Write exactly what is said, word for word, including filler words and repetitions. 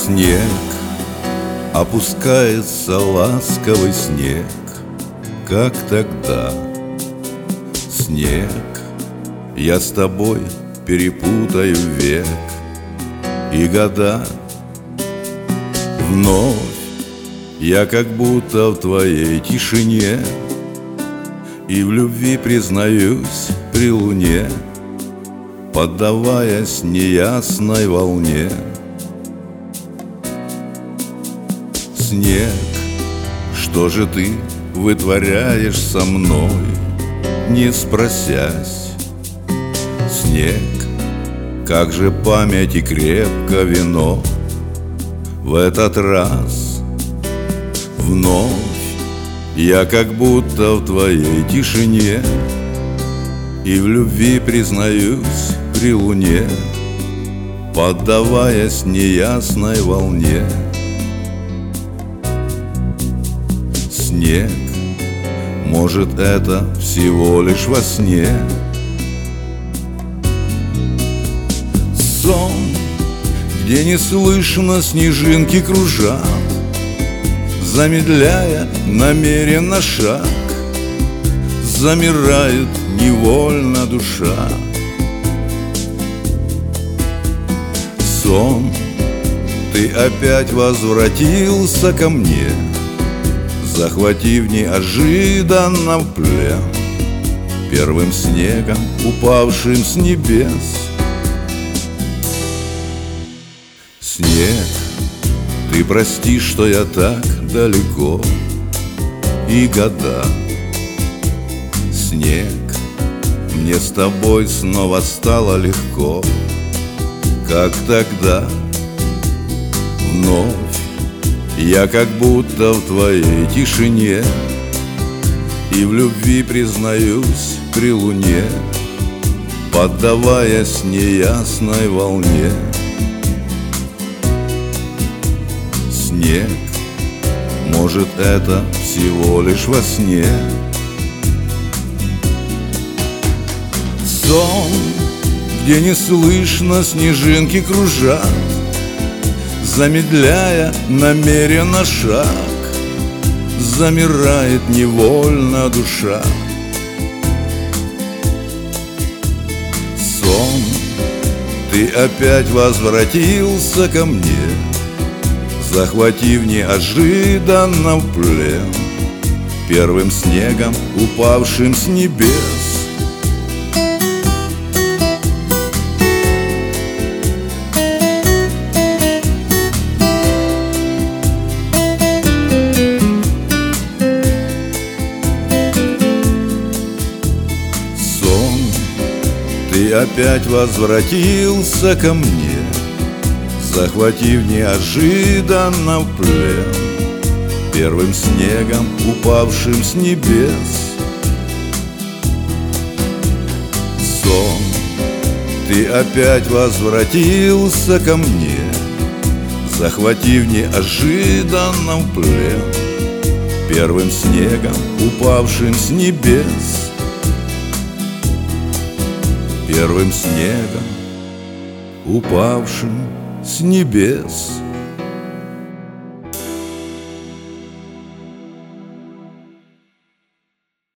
Снег, опускается ласковый снег, как тогда. Снег, я с тобой перепутаю век и года. Вновь я как будто в твоей тишине и в любви признаюсь при луне, поддаваясь неясной волне. Снег, что же ты вытворяешь со мной, не спросясь? Снег, как же память и крепко вино в этот раз. Вновь я как будто в твоей тишине и в любви признаюсь при луне, поддаваясь неясной волне. Снег, может, это всего лишь во сне сон, где не слышно снежинки кружат, замедляя намеренно шаг, замирает невольно душа. Сон, ты опять возвратился ко мне, захватив неожиданно в плен первым снегом, упавшим с небес. Снег, ты прости, что я так далеко и года. Снег, мне с тобой снова стало легко, как тогда. Вновь я как будто в твоей тишине и в любви признаюсь при луне, поддаваясь неясной волне. Снег, может, это всего лишь во сне сон, где не слышно снежинки кружат, замедляя намеренно шаг, замирает невольно душа. Сон, ты опять возвратился ко мне, захватив неожиданно в плен первым снегом, упавшим с небес. Сон, ты опять возвратился ко мне, захватив неожиданно в плен первым снегом, упавшим с небес. Сон, ты опять возвратился ко мне, захватив неожиданно в плен первым снегом, упавшим с небес. Первым снегом, упавшим с небес.